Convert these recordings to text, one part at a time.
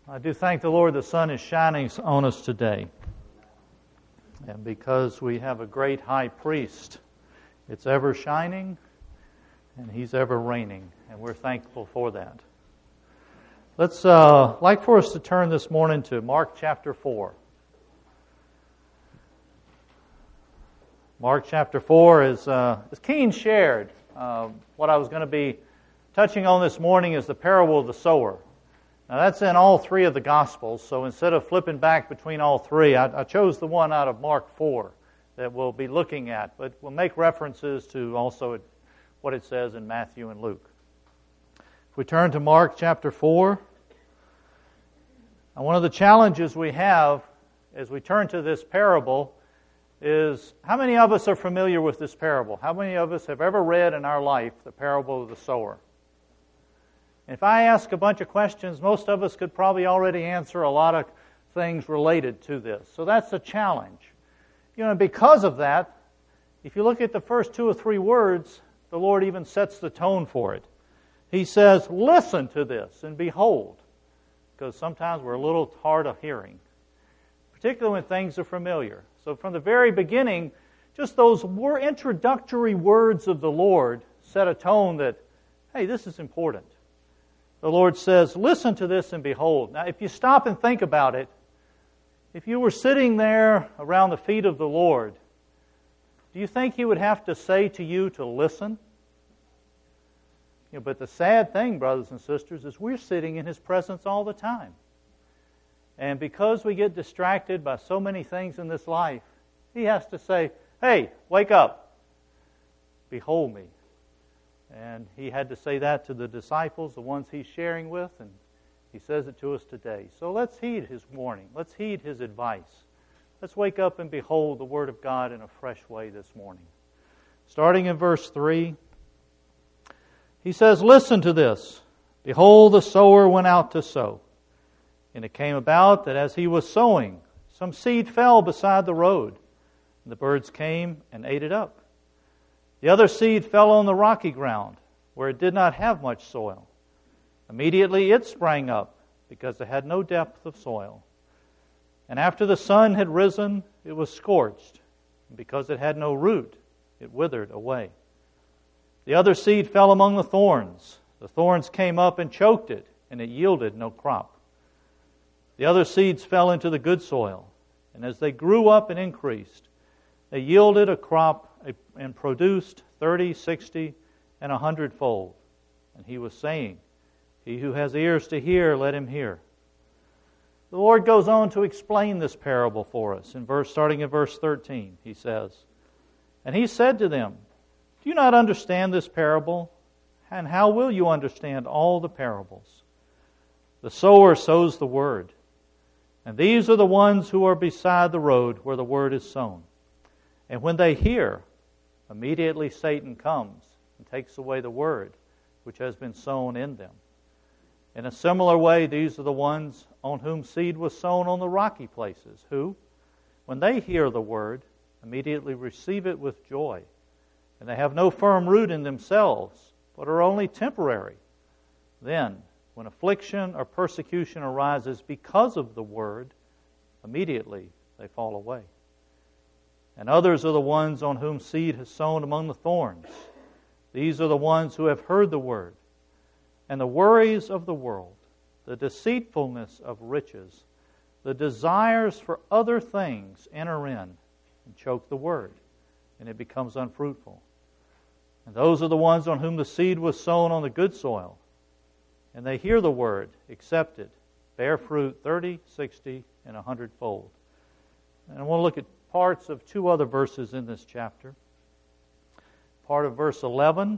I do thank the Lord the sun is shining on us today. And because we have a great high priest, it's ever shining and he's ever reigning. And we're thankful for that. Let's like for us to turn this morning to Mark chapter 4. Mark chapter 4 is, as Keene shared, what I was going to be touching on this morning is the parable of the sower. Now that's in all three of the Gospels, so instead of flipping back between all three, I chose the one out of Mark 4 that we'll be looking at, but we'll make references to also what it says in Matthew and Luke. If we turn to Mark chapter 4, and one of the challenges we have as we turn to this parable is, how many of us are familiar with this parable? How many of us have ever read in our life the parable of the sower? If I ask a bunch of questions, most of us could probably already answer a lot of things related to this. So that's a challenge. Because of that, if you look at the first 2 or 3 words, the Lord even sets the tone for it. He says, listen to this and behold, because sometimes we're a little hard of hearing, particularly when things are familiar. So from the very beginning, just those introductory words of the Lord set a tone that, hey, this is important. The Lord says, listen to this and behold. Now, if you stop and think about it, if you were sitting there around the feet of the Lord, do you think He would have to say to you to listen? But the sad thing, brothers and sisters, is we're sitting in His presence all the time. And because we get distracted by so many things in this life, He has to say, hey, wake up. Behold me. And He had to say that to the disciples, the ones He's sharing with, and He says it to us today. So let's heed His warning. Let's heed His advice. Let's wake up and behold the Word of God in a fresh way this morning. Starting in verse 3, He says, listen to this. Behold, the sower went out to sow. And it came about that as he was sowing, some seed fell beside the road, and the birds came and ate it up. The other seed fell on the rocky ground, where it did not have much soil. Immediately it sprang up, because it had no depth of soil. And after the sun had risen, it was scorched, and because it had no root, it withered away. The other seed fell among the thorns. The thorns came up and choked it, and it yielded no crop. The other seeds fell into the good soil, and as they grew up and increased, they yielded a crop and produced 30, 60, and 100-fold. And He was saying, he who has ears to hear, let him hear. The Lord goes on to explain this parable for us. Starting in verse 13, He says, and He said to them, do you not understand this parable? And how will you understand all the parables? The sower sows the word. And these are the ones who are beside the road where the word is sown. And when they hear, immediately Satan comes and takes away the word which has been sown in them. In a similar way, these are the ones on whom seed was sown on the rocky places, who, when they hear the word, immediately receive it with joy. And they have no firm root in themselves, but are only temporary. Then, when affliction or persecution arises because of the word, immediately they fall away. And others are the ones on whom seed has sown among the thorns. These are the ones who have heard the word, and the worries of the world, the deceitfulness of riches, the desires for other things enter in and choke the word, and it becomes unfruitful. And those are the ones on whom the seed was sown on the good soil. And they hear the word, accept it, bear fruit 30, 60, and 100-fold. And I want to look at parts of 2 other verses in this chapter. Part of verse 11.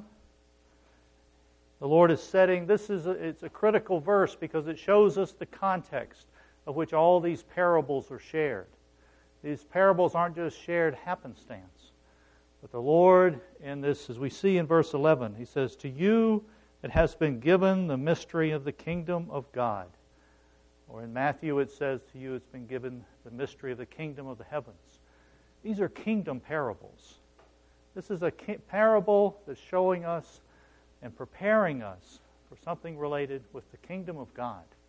The Lord is setting, it's a critical verse because it shows us the context of which all these parables are shared. These parables aren't just shared happenstance. But the Lord, in this, as we see in verse 11, He says, to you it has been given the mystery of the kingdom of God. Or in Matthew it says, to you it's been given the mystery of the kingdom of the heavens. These are kingdom parables. This is a parable that's showing us and preparing us for something related with the kingdom of God.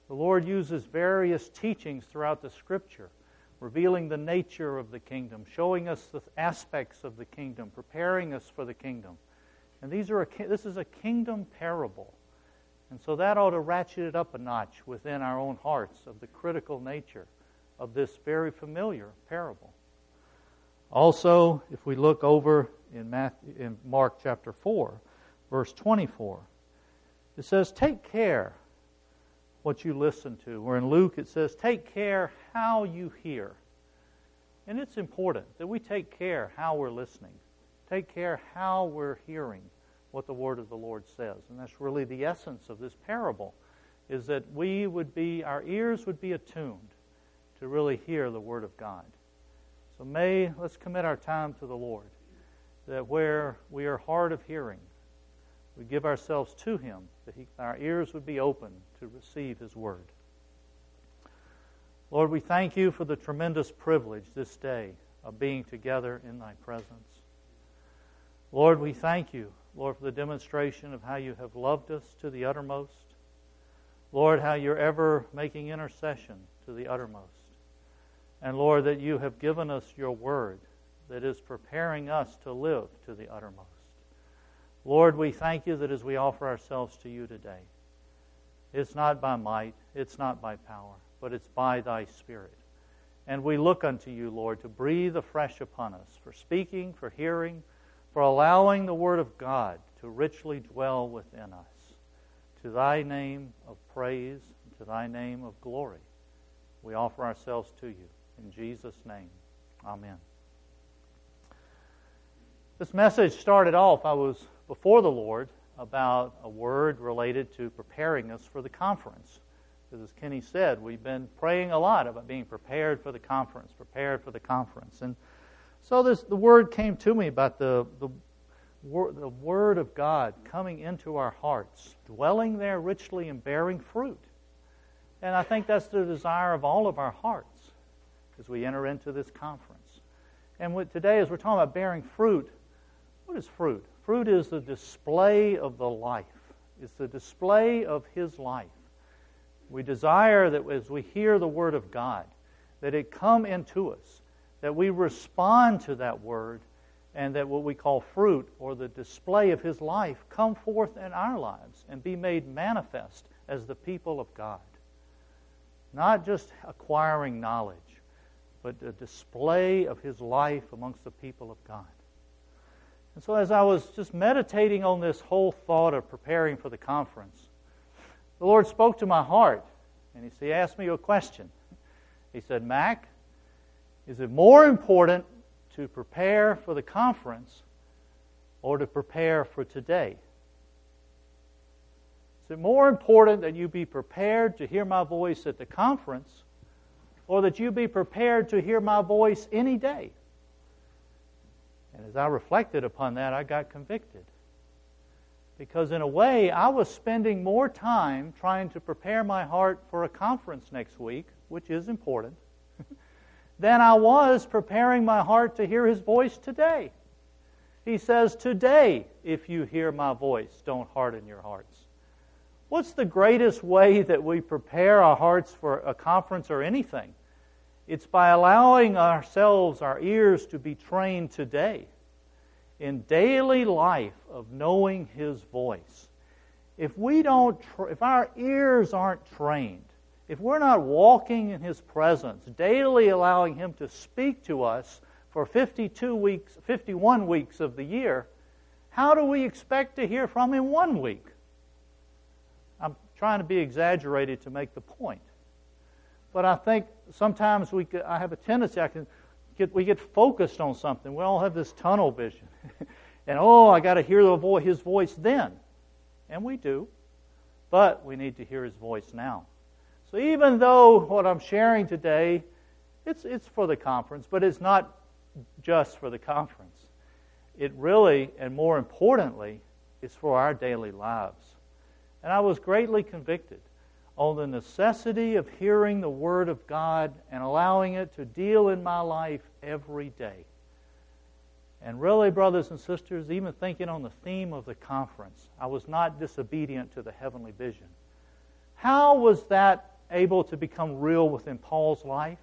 The Lord uses various teachings throughout the Scripture, revealing the nature of the kingdom, showing us the aspects of the kingdom, preparing us for the kingdom. And this is a kingdom parable. And so that ought to ratchet it up a notch within our own hearts of the critical nature of this very familiar parable. Also, if we look over in Mark chapter 4, verse 24, it says, take care what you listen to. Or in Luke it says, take care how you hear. And it's important that we take care how we're listening. Take care how we're hearing what the Word of the Lord says. And that's really the essence of this parable, is that our ears would be attuned to really hear the Word of God. So let's commit our time to the Lord, that where we are hard of hearing, we give ourselves to Him, that our ears would be open to receive His Word. Lord, we thank You for the tremendous privilege this day of being together in Thy presence. Lord, we thank You, Lord, for the demonstration of how You have loved us to the uttermost. Lord, how You're ever making intercession to the uttermost. And Lord, that You have given us Your Word that is preparing us to live to the uttermost. Lord, we thank You that as we offer ourselves to You today, it's not by might, it's not by power, but it's by Thy Spirit. And we look unto You, Lord, to breathe afresh upon us, for speaking, for hearing, for allowing the Word of God to richly dwell within us. To Thy name of praise, and to Thy name of glory, we offer ourselves to You. In Jesus' name, amen. This message started off, I was before the Lord about a word related to preparing us for the conference. Because as Kenny said, we've been praying a lot about being prepared for the conference. And so the word came to me about the Word of God coming into our hearts, dwelling there richly and bearing fruit. And I think that's the desire of all of our hearts as we enter into this conference. And today, as we're talking about bearing fruit, what is fruit? Fruit is the display of the life. It's the display of His life. We desire that as we hear the Word of God, that it come into us, that we respond to that Word, and that what we call fruit, or the display of His life, come forth in our lives and be made manifest as the people of God. Not just acquiring knowledge, but a display of His life amongst the people of God. And so as I was just meditating on this whole thought of preparing for the conference, the Lord spoke to my heart, and He asked me a question. He said, Mac, is it more important to prepare for the conference or to prepare for today? Is it more important that you be prepared to hear my voice at the conference, or that you be prepared to hear my voice any day? And as I reflected upon that, I got convicted. Because in a way, I was spending more time trying to prepare my heart for a conference next week, which is important, than I was preparing my heart to hear His voice today. He says, today, if you hear my voice, don't harden your hearts. What's the greatest way that we prepare our hearts for a conference or anything? It's by allowing ourselves, our ears, to be trained today in daily life of knowing His voice. If our ears aren't trained, if we're not walking in His presence, daily allowing Him to speak to us for 51 weeks of the year, how do we expect to hear from Him 1 week? I'm trying to be exaggerated to make the point. But I think sometimes I have a tendency, we get focused on something. We all have this tunnel vision. And, I got to hear His voice then. And we do. But we need to hear His voice now. So even though what I'm sharing today, it's for the conference, but it's not just for the conference. It really, and more importantly, is for our daily lives. And I was greatly convicted on the necessity of hearing the Word of God and allowing it to deal in my life every day. And really, brothers and sisters, even thinking on the theme of the conference, I was not disobedient to the heavenly vision. How was that able to become real within Paul's life?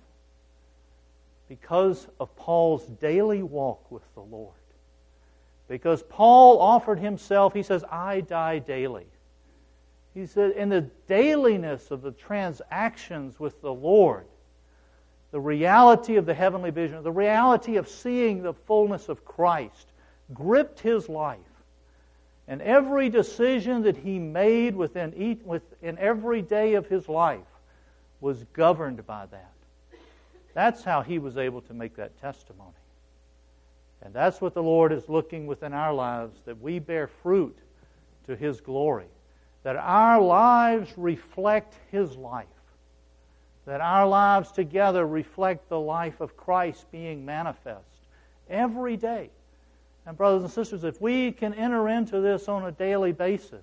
Because of Paul's daily walk with the Lord. Because Paul offered himself, he says, I die daily. He said, in the dailiness of the transactions with the Lord, the reality of the heavenly vision, the reality of seeing the fullness of Christ gripped his life. And every decision that he made within every day of his life was governed by that. That's how he was able to make that testimony. And that's what the Lord is looking within our lives, that we bear fruit to His glory. That our lives reflect His life. That our lives together reflect the life of Christ being manifest every day. And brothers and sisters, if we can enter into this on a daily basis,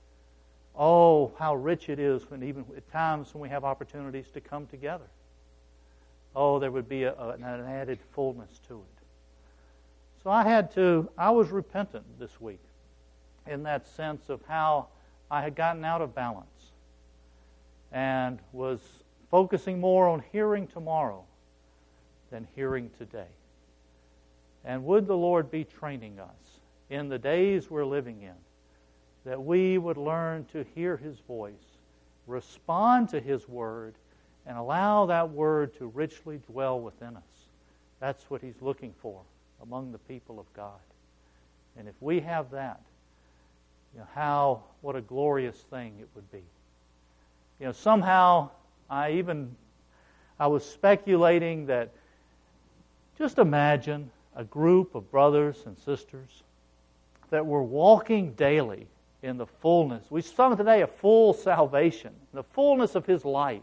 oh, how rich it is when even at times when we have opportunities to come together. Oh, there would be an added fullness to it. So I was repentant this week in that sense of how I had gotten out of balance and was focusing more on hearing tomorrow than hearing today. And would the Lord be training us in the days we're living in, that we would learn to hear His voice, respond to His Word, and allow that Word to richly dwell within us. That's what He's looking for among the people of God. And if we have that, what a glorious thing it would be. Somehow I was speculating that, just imagine a group of brothers and sisters that were walking daily in the fullness. We sung today a full salvation, the fullness of His life.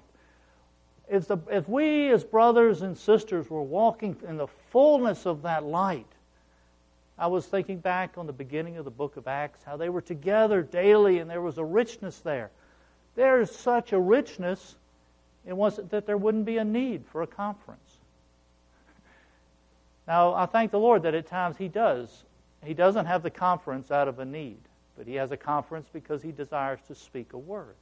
If we as brothers and sisters were walking in the fullness of that light, I was thinking back on the beginning of the book of Acts, how they were together daily and there was a richness there. There's such a richness, it wasn't that there wouldn't be a need for a conference. Now, I thank the Lord that at times He does. He doesn't have the conference out of a need, but He has a conference because He desires to speak a word.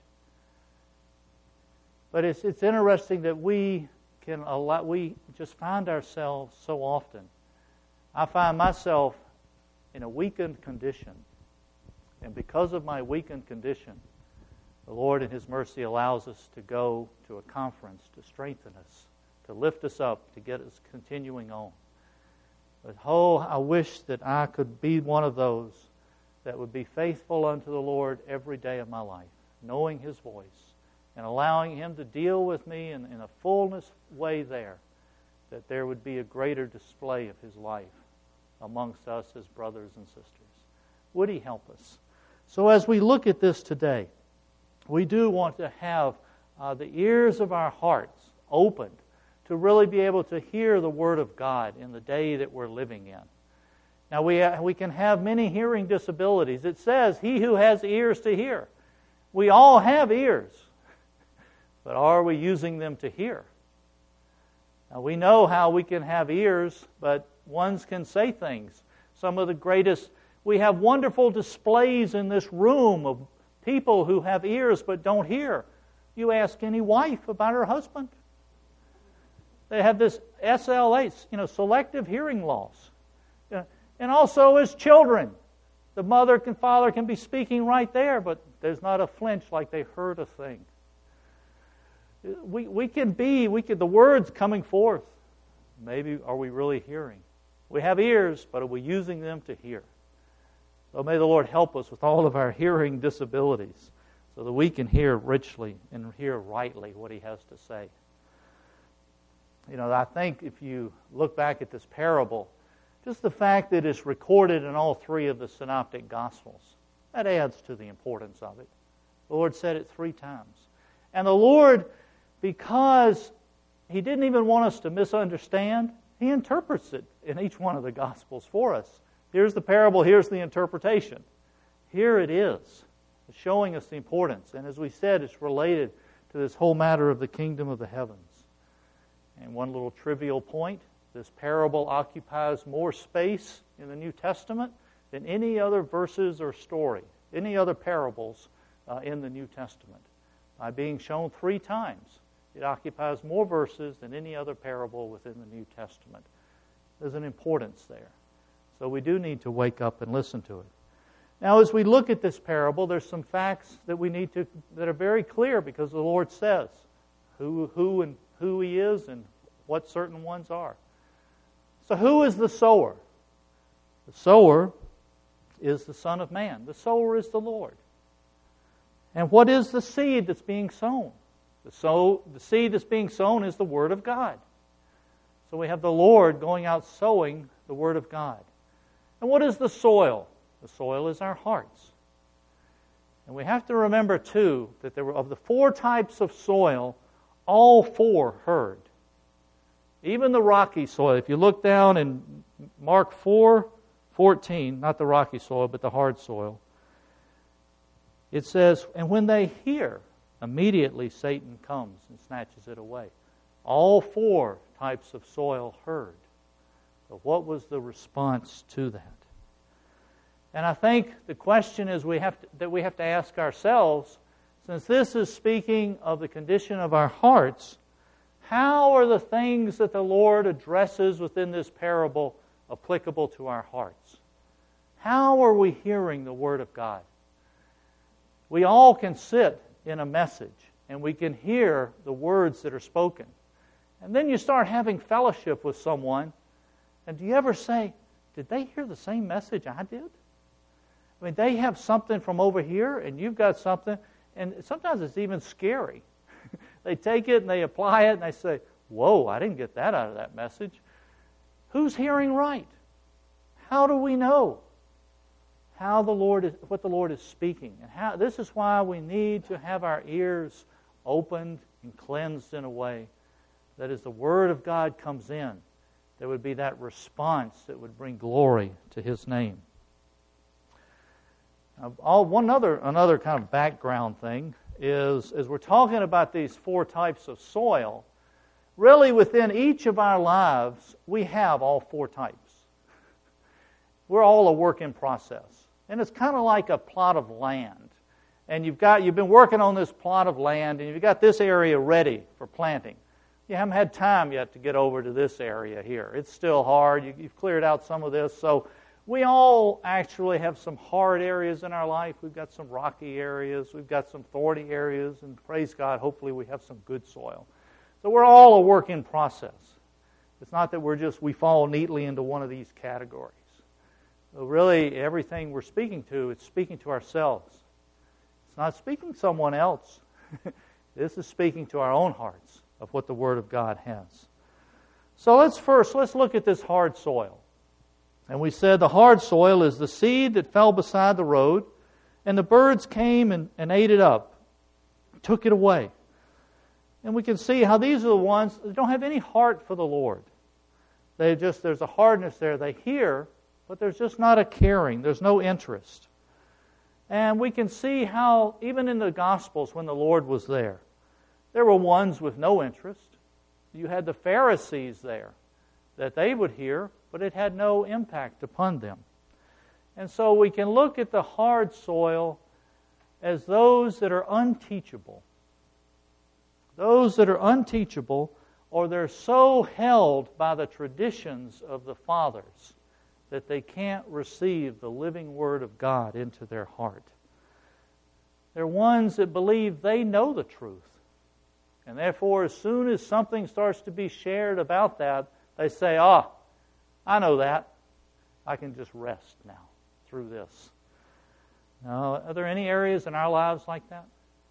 But it's interesting that we just find ourselves so often. I find myself in a weakened condition. And because of my weakened condition, the Lord in His mercy allows us to go to a conference to strengthen us, to lift us up, to get us continuing on. But I wish that I could be one of those that would be faithful unto the Lord every day of my life, knowing His voice and allowing Him to deal with me in a fullness way there, that there would be a greater display of His life amongst us as brothers and sisters. Would He help us? So as we look at this today, we do want to have the ears of our hearts opened to really be able to hear the Word of God in the day that we're living in. Now we can have many hearing disabilities. It says, he who has ears to hear. We all have ears, but are we using them to hear? Now we know how we can have ears, but ones can say things. We have wonderful displays in this room of people who have ears but don't hear. You ask any wife about her husband. They have this SLA, selective hearing loss. And also as children, the mother and father can be speaking right there, but there's not a flinch like they heard a thing. The words coming forth, maybe are we really hearing? We have ears, but are we using them to hear? So may the Lord help us with all of our hearing disabilities so that we can hear richly and hear rightly what He has to say. I think if you look back at this parable, just the fact that it's recorded in all three of the synoptic Gospels, that adds to the importance of it. The Lord said it 3 times. And the Lord, because He didn't even want us to misunderstand, He interprets it in each one of the Gospels for us. Here's the parable, here's the interpretation. Here it is, showing us the importance. And as we said, it's related to this whole matter of the kingdom of the heavens. And one little trivial point, this parable occupies more space in the New Testament than any other verses or story, any other parables in the New Testament. by being shown 3 times. It occupies more verses than any other parable within the New Testament. There's an importance there. So we do need to wake up and listen to it. Now, as we look at this parable, there's some facts that that are very clear because the Lord says who He is and what certain ones are. So who is the sower? The sower is the Son of Man. The sower is the Lord. And what is the seed that's being sown? The seed that's being sown is the Word of God. So we have the Lord going out sowing the Word of God. And what is the soil? The soil is our hearts. And we have to remember, too, that there were, of the 4 types of soil, all 4 heard. Even the rocky soil. If you look down in Mark 4:14, not the rocky soil, but the hard soil, it says, and when they hear, immediately Satan comes and snatches it away. All 4 types of soil heard. So what was the response to that? And I think the question is that we have to ask ourselves, since this is speaking of the condition of our hearts, how are the things that the Lord addresses within this parable applicable to our hearts? How are we hearing the Word of God? We all can sit in a message and we can hear the words that are spoken. And then you start having fellowship with someone, and do you ever say, did they hear the same message I did? I mean, they have something from over here, and you've got something, and sometimes it's even scary. They take it and they apply it, and they say, whoa, I didn't get that out of that message. Who's hearing right? How do we know what the Lord is speaking? And this is why we need to have our ears opened and cleansed in a way that as the Word of God comes in, there would be that response that would bring glory to His name. Another kind of background thing is, as we're talking about these 4 types of soil, really within each of our lives, we have all 4 types. We're all a work in process. And it's kind of like a plot of land. And you've been working on this plot of land, and you've got this area ready for planting. You haven't had time yet to get over to this area here. It's still hard. You've cleared out some of this. So we all actually have some hard areas in our life. We've got some rocky areas. We've got some thorny areas. And praise God, hopefully we have some good soil. So we're all a work in process. It's not that we fall neatly into one of these categories. So really, everything we're speaking to, it's speaking to ourselves. It's not speaking to someone else. This is speaking to our own hearts of what the Word of God has. So let's look at this hard soil. And we said the hard soil is the seed that fell beside the road, and the birds came and ate it up, took it away. And we can see how these are the ones that don't have any heart for the Lord. There's a hardness there. They hear, but there's just not a caring. There's no interest. And we can see how, even in the Gospels when the Lord was there were ones with no interest. You had the Pharisees there, that they would hear, but it had no impact upon them. And so we can look at the hard soil as those that are unteachable. Those that are unteachable, or they're so held by the traditions of the fathers that they can't receive the living Word of God into their heart. They're ones that believe they know the truth. And therefore, as soon as something starts to be shared about that, they say, I know that. I can just rest now through this. Now, are there any areas in our lives like that?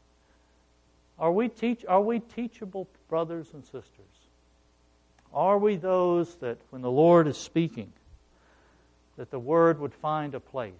Are we teachable brothers and sisters? Are we those that when the Lord is speaking, that the Word would find a place?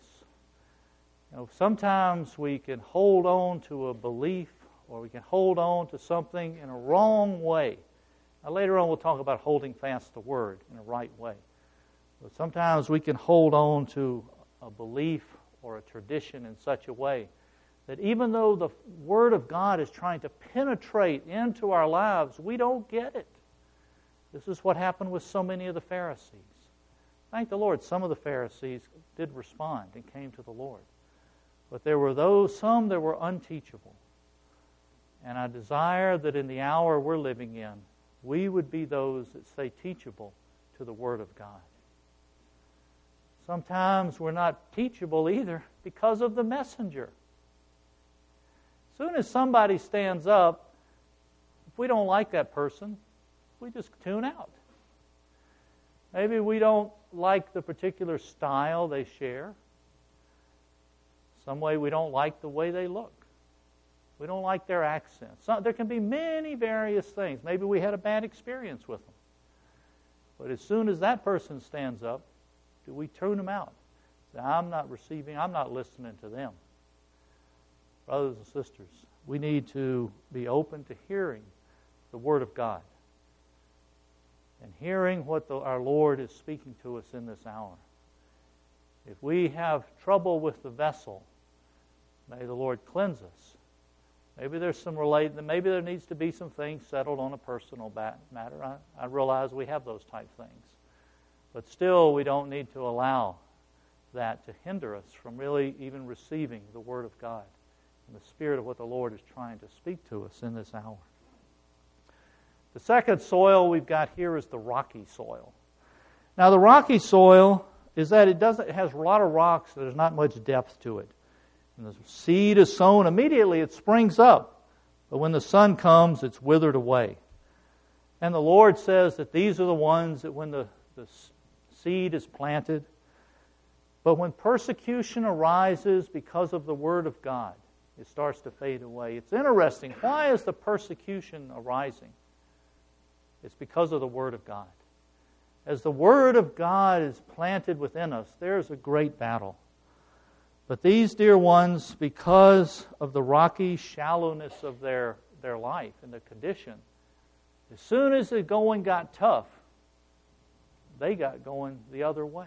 Sometimes we can hold on to a belief, or we can hold on to something in a wrong way. Now, later on we'll talk about holding fast the Word in a right way. But sometimes we can hold on to a belief or a tradition in such a way that even though the Word of God is trying to penetrate into our lives, we don't get it. This is what happened with so many of the Pharisees. Thank the Lord, some of the Pharisees did respond and came to the Lord. But there were some that were unteachable. And I desire that in the hour we're living in, we would be those that stay teachable to the Word of God. Sometimes we're not teachable either because of the messenger. As soon as somebody stands up, if we don't like that person, we just tune out. Maybe we don't like the particular style they share. Some way we don't like the way they look. We don't like their accent. There can be many various things. Maybe we had a bad experience with them. But as soon as that person stands up, do we tune them out? Say, I'm not listening to them. Brothers and sisters, we need to be open to hearing the Word of God and hearing what our Lord is speaking to us in this hour. If we have trouble with the vessel, may the Lord cleanse us. Maybe maybe there needs to be some things settled on a personal matter. I realize we have those type things. But still, we don't need to allow that to hinder us from really even receiving the Word of God and the Spirit of what the Lord is trying to speak to us in this hour. The second soil we've got here is the rocky soil. Now, the rocky soil is that it has a lot of rocks, so there's not much depth to it. And the seed is sown, immediately it springs up. But when the sun comes, it's withered away. And the Lord says that these are the ones that when the seed is planted, but when persecution arises because of the Word of God, it starts to fade away. It's interesting. Why is the persecution arising? It's because of the Word of God. As the Word of God is planted within us, there's a great battle. But these dear ones, because of the rocky shallowness of their life and their condition, as soon as the going got tough, they got going the other way.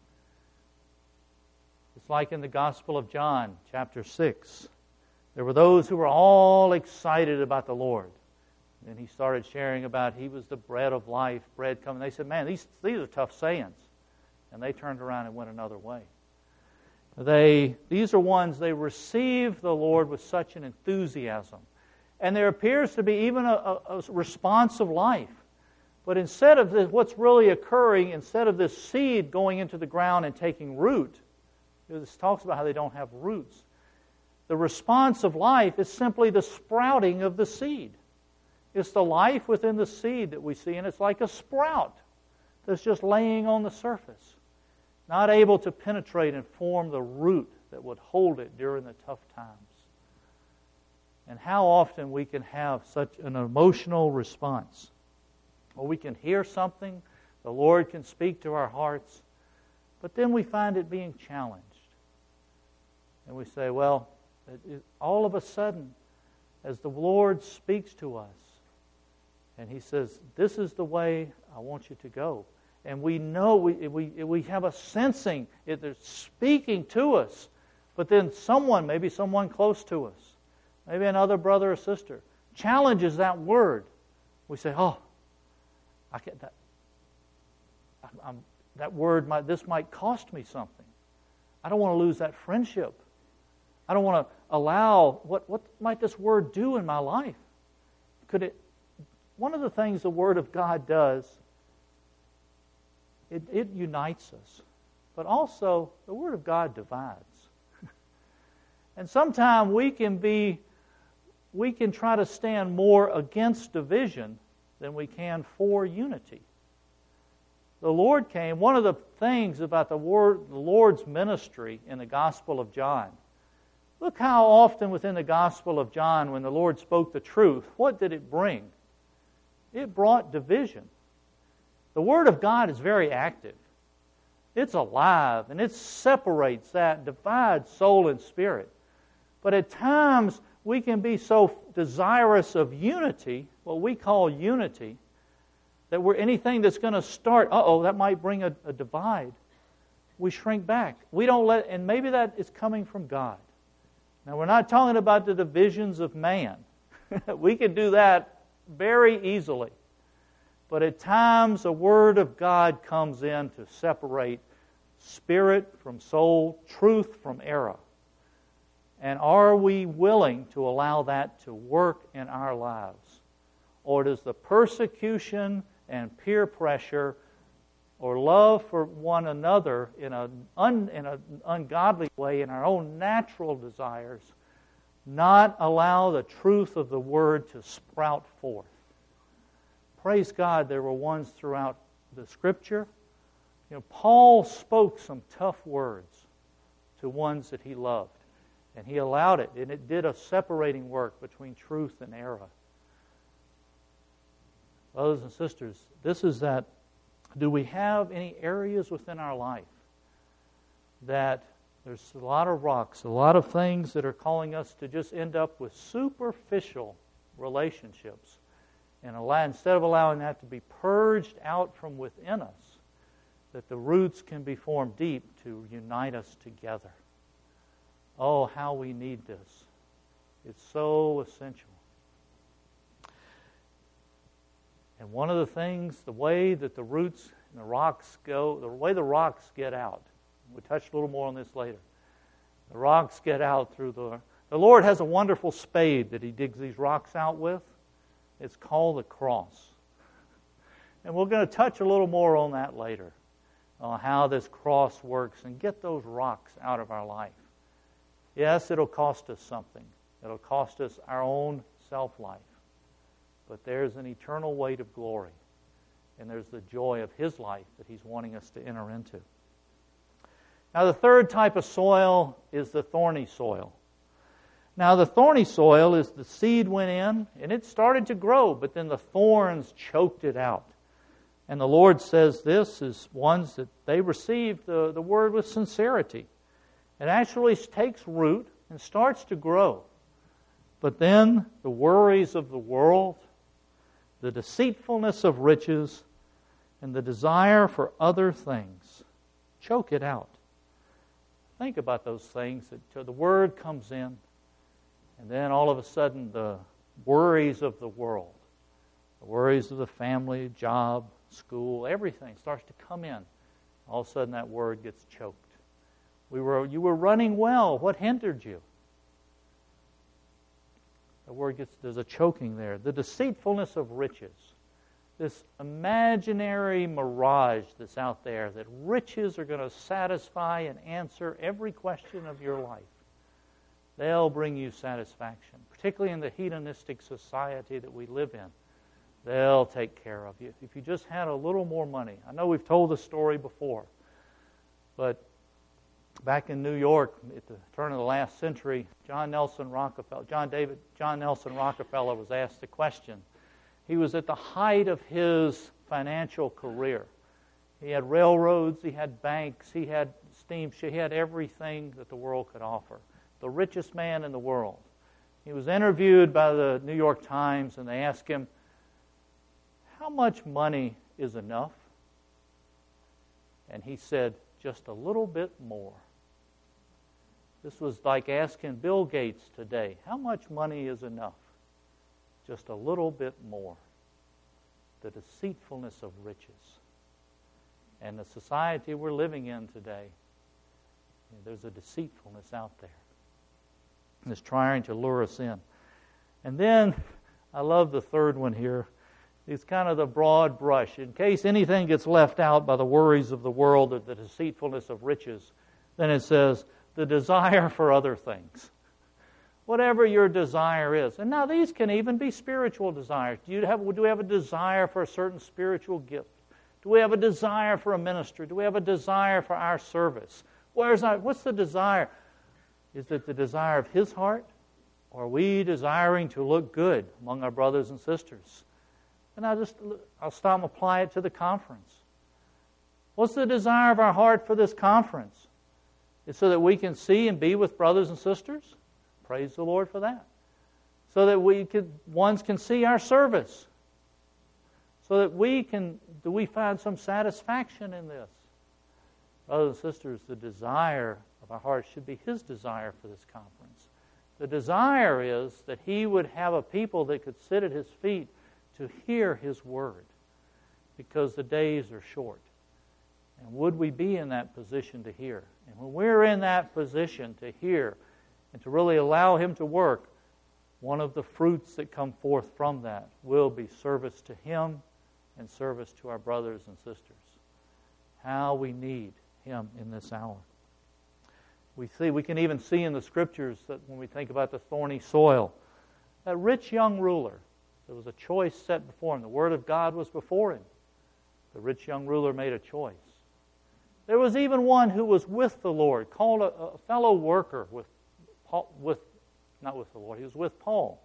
It's like in the Gospel of John, chapter 6. There were those who were all excited about the Lord. And he started sharing about He was the bread of life, bread coming. They said, man, these are tough sayings. And they turned around and went another way. These are ones, they receive the Lord with such an enthusiasm. And there appears to be even a responsive life. But instead of what's really occurring, instead of this seed going into the ground and taking root, this talks about how they don't have roots. The response of life is simply the sprouting of the seed. It's the life within the seed that we see, and it's like a sprout that's just laying on the surface, not able to penetrate and form the root that would hold it during the tough times. And how often we can have such an emotional response. Or we can hear something, the Lord can speak to our hearts, but then we find it being challenged. And we say, well, all of a sudden, as the Lord speaks to us, and He says, this is the way I want you to go. And we know, we have a sensing, they're speaking to us. But then maybe someone close to us, maybe another brother or sister, challenges that word. We say, that word, this might cost me something. I don't want to lose that friendship. I don't want to allow, what might this word do in my life? One of the things the Word of God does, it unites us. But also, the Word of God divides. And sometimes we can try to stand more against division than we can for unity. The Lord came, one of the things about the Lord's ministry in the Gospel of John, look how often within the Gospel of John, when the Lord spoke the truth, what did it bring? It brought division. The Word of God is very active. It's alive, and it separates that, divides soul and spirit. But at times, we can be so desirous of unity, what we call unity, that anything that's going to start, that might bring a divide, we shrink back. We don't and maybe that is coming from God. Now, we're not talking about the divisions of man. We can do that very easily. But at times, the Word of God comes in to separate spirit from soul, truth from error. And are we willing to allow that to work in our lives? Or does the persecution and peer pressure or love for one another in an ungodly way, in our own natural desires, not allow the truth of the Word to sprout forth? Praise God, there were ones throughout the Scripture. Paul spoke some tough words to ones that he loved. And he allowed it, and it did a separating work between truth and error. Brothers and sisters, this is that. Do we have any areas within our life that there's a lot of rocks, a lot of things that are calling us to just end up with superficial relationships, and instead of allowing that to be purged out from within us, that the roots can be formed deep to unite us together? Oh, how we need this. It's so essential. And one of the things, the way that the roots and the rocks go, the way the rocks get out, we'll touch a little more on this later. The rocks get out through the Lord has a wonderful spade that He digs these rocks out with. It's called the cross. And we're going to touch a little more on that later, on how this cross works and get those rocks out of our life. Yes, it'll cost us something. It'll cost us our own self-life. But there's an eternal weight of glory. And there's the joy of His life that He's wanting us to enter into. Now, the third type of soil is the thorny soil. Now, the thorny soil is the seed went in, and it started to grow, but then the thorns choked it out. And the Lord says this is ones that they received the Word with sincerity. It actually takes root and starts to grow. But then the worries of the world, the deceitfulness of riches, and the desire for other things choke it out. Think about those things. That the Word comes in, and then all of a sudden the worries of the world, the worries of the family, job, school, everything starts to come in. All of a sudden that Word gets choked. You were running well. What hindered you? There's a choking there. The deceitfulness of riches. This imaginary mirage that's out there that riches are going to satisfy and answer every question of your life. They'll bring you satisfaction, particularly in the hedonistic society that we live in. They'll take care of you. If you just had a little more money. I know we've told the story before, but back in New York, at the turn of the last century, John Nelson Rockefeller was asked a question. He was at the height of his financial career. He had railroads, he had banks, he had steamships, he had everything that the world could offer. The richest man in the world. He was interviewed by the New York Times, and they asked him, "How much money is enough?" And he said, "Just a little bit more." This was like asking Bill Gates today, how much money is enough? Just a little bit more. The deceitfulness of riches. And the society we're living in today, there's a deceitfulness out there. It's trying to lure us in. And then, I love the third one here. It's kind of the broad brush. In case anything gets left out by the worries of the world or the deceitfulness of riches, then it says, the desire for other things. Whatever your desire is. And now these can even be spiritual desires. Do we have a desire for a certain spiritual gift? Do we have a desire for a ministry? Do we have a desire for our service? What's the desire? Is it the desire of His heart? Or are we desiring to look good among our brothers and sisters? And I'll stop and apply it to the conference. What's the desire of our heart for this conference? It's so that we can see and be with brothers and sisters. Praise the Lord for that. So that ones can see our service. So that we find some satisfaction in this. Brothers and sisters, the desire of our hearts should be His desire for this conference. The desire is that He would have a people that could sit at His feet to hear His Word. Because the days are short. And would we be in that position to hear? And when we're in that position to hear, and to really allow Him to work, one of the fruits that come forth from that will be service to Him and service to our brothers and sisters. How we need Him in this hour. We can even see in the Scriptures that when we think about the thorny soil, that rich young ruler, there was a choice set before him. The Word of God was before him. The rich young ruler made a choice. There was even one who was with the Lord, called a fellow worker with Paul, not with the Lord, he was with Paul.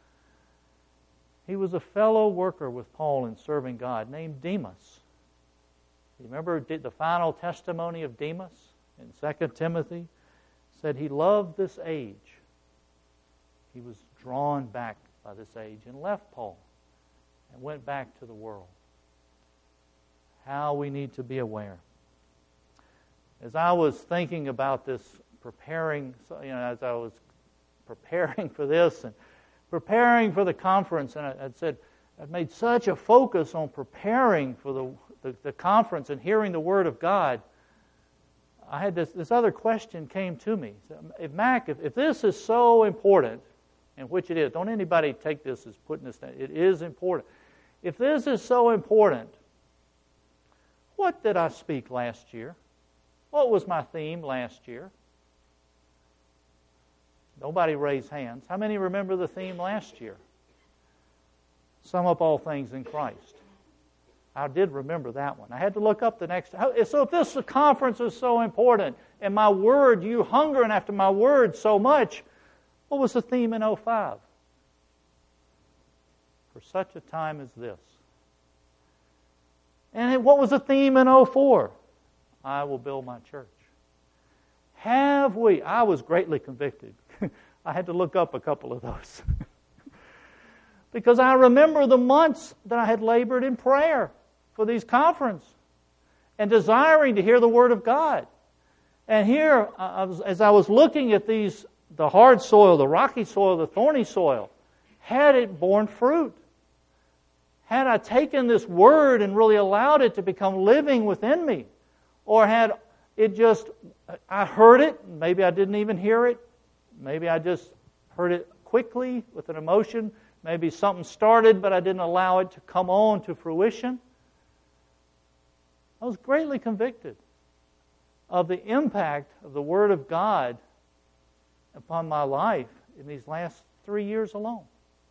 He was a fellow worker with Paul in serving God, named Demas. You remember the final testimony of Demas in 2 Timothy? Said he loved this age. He was drawn back by this age and left Paul and went back to the world. How we need to be aware. As I was thinking about this, as I was preparing for this and preparing for the conference, and I'd said, I've made such a focus on preparing for the conference and hearing the Word of God. I had this other question came to me. If this is so important, and which it is, don't anybody take this as putting this down. It is important. If this is so important, what did I speak last year? What was my theme last year? Nobody raised hands. How many remember the theme last year? Sum up all things in Christ. I did remember that one. I had to look up the next. So if this conference is so important, and my word, you hungering after my word so much, what was the theme in 05? For such a time as this. And what was the theme in 04? I will build my church. Have we? I was greatly convicted. I had to look up a couple of those. Because I remember the months that I had labored in prayer for these conferences and desiring to hear the Word of God. And here, as I was looking at these, the hard soil, the rocky soil, the thorny soil, had it borne fruit? Had I taken this Word and really allowed it to become living within me? Or had it just, I heard it, maybe I didn't even hear it, maybe I just heard it quickly with an emotion, maybe something started but I didn't allow it to come on to fruition. I was greatly convicted of the impact of the Word of God upon my life in these last 3 years alone.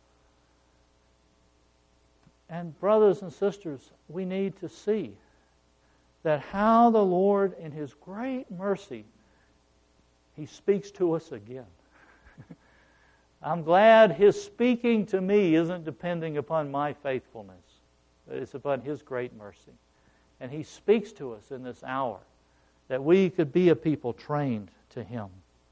And brothers and sisters, we need to see that how the Lord in His great mercy, He speaks to us again. I'm glad His speaking to me isn't depending upon my faithfulness, but it's upon His great mercy. And He speaks to us in this hour that we could be a people trained to Him.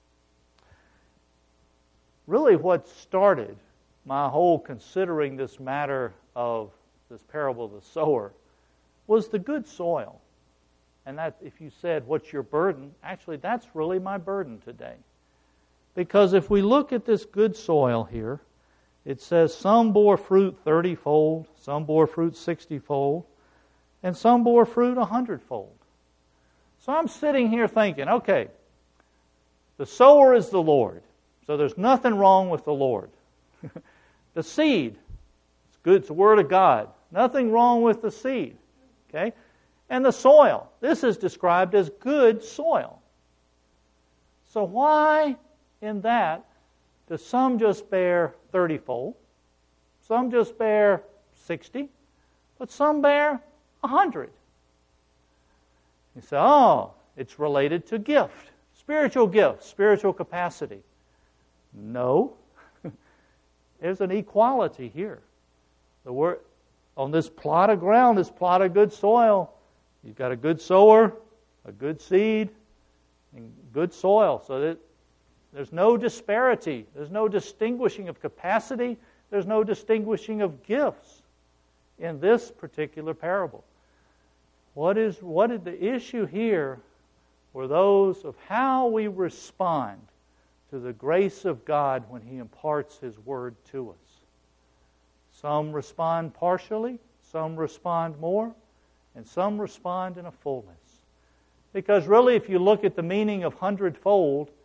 Really what started my whole considering this matter of this parable of the sower was the good soil. And that, if you said, what's your burden? Actually, that's really my burden today. Because if we look at this good soil here, it says some bore fruit 30-fold, some bore fruit 60-fold, and some bore fruit 100-fold. So I'm sitting here thinking, okay, the sower is the Lord, so there's nothing wrong with the Lord. The seed, it's good, it's the Word of God. Nothing wrong with the seed. Okay? And the soil, this is described as good soil. So why in that does some just bear 30-fold, some just bear 60, but some bear 100? You say, oh, it's related to gift, spiritual capacity. No. There's an equality here. The word on this plot of ground, this plot of good soil, you've got a good sower, a good seed, and good soil. So that there's no disparity. There's no distinguishing of capacity. There's no distinguishing of gifts in this particular parable. What is the issue here were those of how we respond to the grace of God when He imparts His Word to us. Some respond partially, some respond more, and some respond in a fullness. Because really, if you look at the meaning of 100-fold,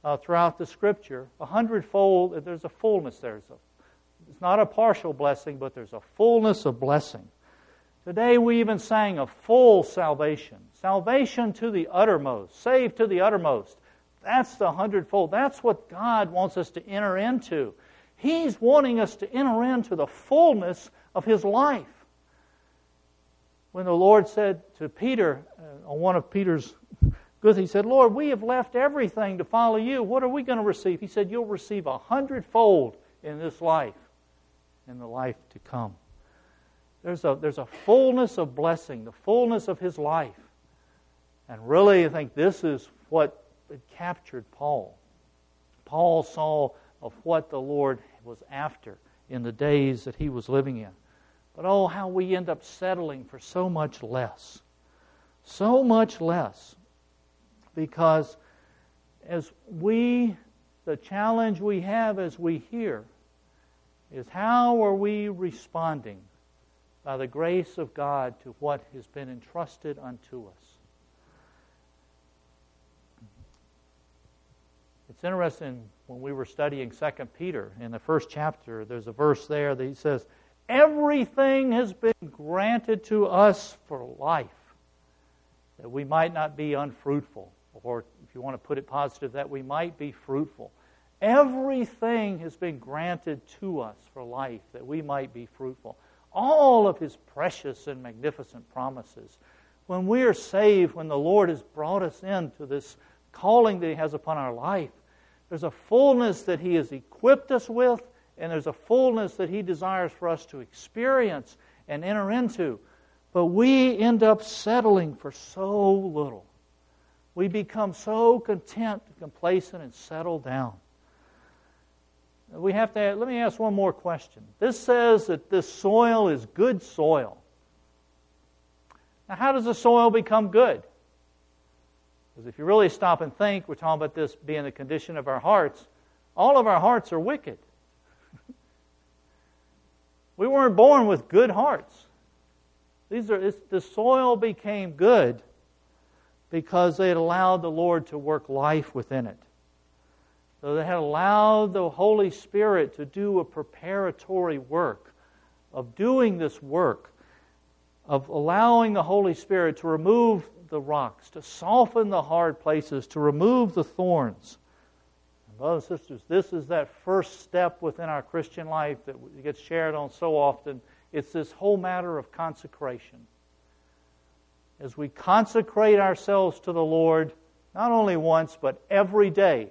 throughout the Scripture. 100-fold, there's a fullness there. It's not a partial blessing, but there's a fullness of blessing. Today we even sang of full salvation. Salvation to the uttermost. Saved to the uttermost. That's the 100-fold. That's what God wants us to enter into. He's wanting us to enter into the fullness of His life. When the Lord said to Peter, on one of Peter's goods, He said, Lord, we have left everything to follow You. What are we going to receive? He said, you'll receive 100-fold in this life, in the life to come. There's a fullness of blessing, the fullness of His life. And really, I think this is what captured Paul. Paul saw of what the Lord was after in the days that he was living in. But oh, how we end up settling for so much less. So much less. Because the challenge we have as we hear is how are we responding by the grace of God to what has been entrusted unto us. It's interesting, when we were studying 2 Peter, in the first chapter, there's a verse there that he says, everything has been granted to us for life, that we might not be unfruitful, or if you want to put it positive, that we might be fruitful. Everything has been granted to us for life, that we might be fruitful. All of His precious and magnificent promises. When we are saved, when the Lord has brought us into this calling that He has upon our life, there's a fullness that He has equipped us with, and there's a fullness that He desires for us to experience and enter into. But we end up settling for so little. We become so content, complacent, and settle down. Let me ask one more question. This says that this soil is good soil. Now, how does the soil become good? Because if you really stop and think, we're talking about this being the condition of our hearts. All of our hearts are wicked. We weren't born with good hearts. The soil became good because they had allowed the Lord to work life within it. So they had allowed the Holy Spirit to do a preparatory work of doing this work, of allowing the Holy Spirit to remove the rocks, to soften the hard places, to remove the thorns. And brothers and sisters, this is that first step within our Christian life that gets shared on so often. It's this whole matter of consecration. As we consecrate ourselves to the Lord, not only once, but every day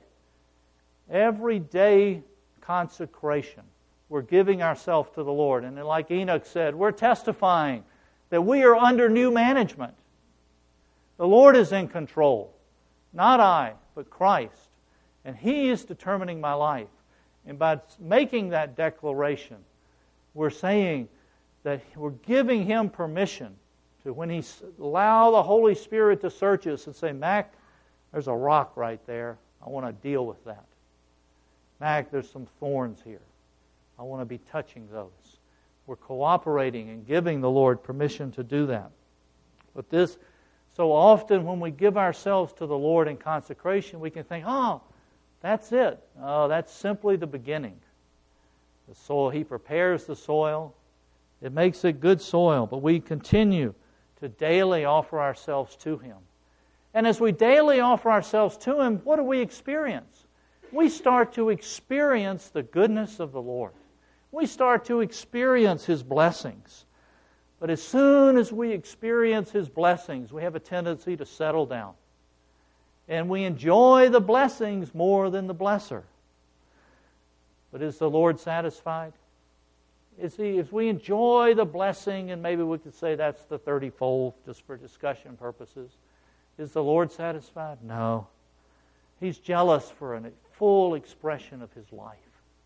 consecration. We're giving ourselves to the Lord. And like Enoch said, we're testifying that we are under new management. The Lord is in control. Not I, but Christ. And He is determining my life. And by making that declaration, we're saying that we're giving Him permission to, when He allow the Holy Spirit to search us and say, Mac, there's a rock right there. I want to deal with that. Mac, there's some thorns here. I want to be touching those. We're cooperating and giving the Lord permission to do that. But this, so often when we give ourselves to the Lord in consecration, we can think, oh, that's it. Oh, that's simply the beginning. The soil, He prepares the soil. It makes it good soil, but we continue to daily offer ourselves to Him. And as we daily offer ourselves to Him, what do we experience? We start to experience the goodness of the Lord. We start to experience His blessings. But as soon as we experience His blessings, we have a tendency to settle down. And we enjoy the blessings more than the blesser. But is the Lord satisfied? If we enjoy the blessing, and maybe we could say that's the 30-fold, just for discussion purposes, is the Lord satisfied? No. He's jealous for a full expression of His life.